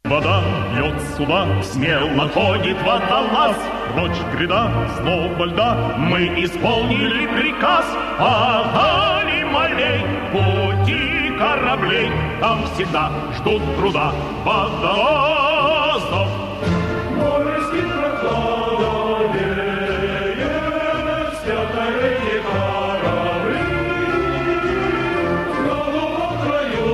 Вода бьет суда, смело ходит водолаз. Прочь гряда, злого льда, мы исполнили приказ. Подали молей, пути кораблей, там всегда ждут труда водолазов. Море спит прохлада веет, спят на рейде корабли. В голубом краю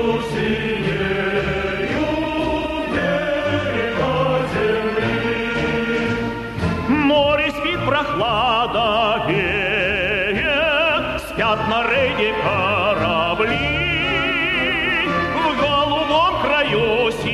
синеют берега земли. Море спит, прохлада веет, спят на рейде корабли. В голубом краю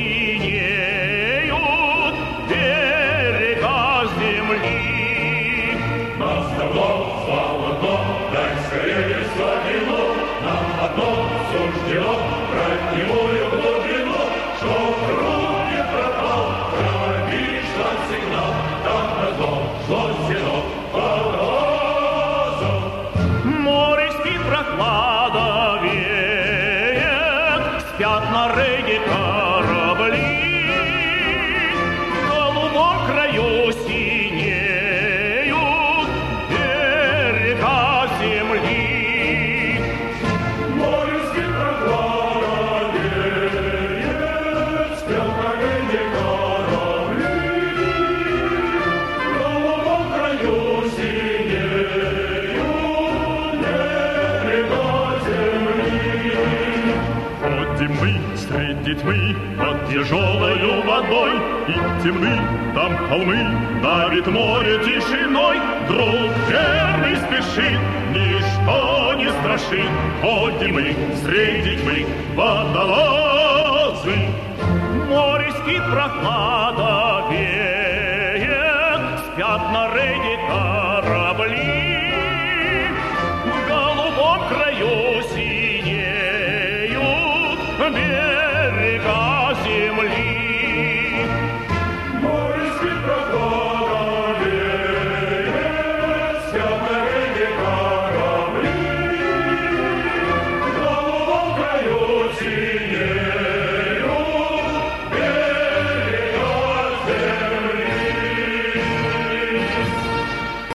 синеют берега земли. Нас давно слава то, дай скорее славину. Нам одно суждено, брать немую глубину, чтоб круг не пропал, правишь наш сигнал, там назло шло стено водолазов. Море спит, прохлада веет, спят на рейде корабли. В голубом краю синеют берега земли. Море спит прохлада веет, спят на рейде корабли. В голубом краю синеют берега земли. Ходим мы среди тьмы под тяжелою водой, и темны там холмы, давит море тишиной. Друг верный спешит, ничто не страшит. Ходим мы среди тьмы водолазы. Море спит, прохлада веет, спят на рейде корабли. В голубом краю синеют берега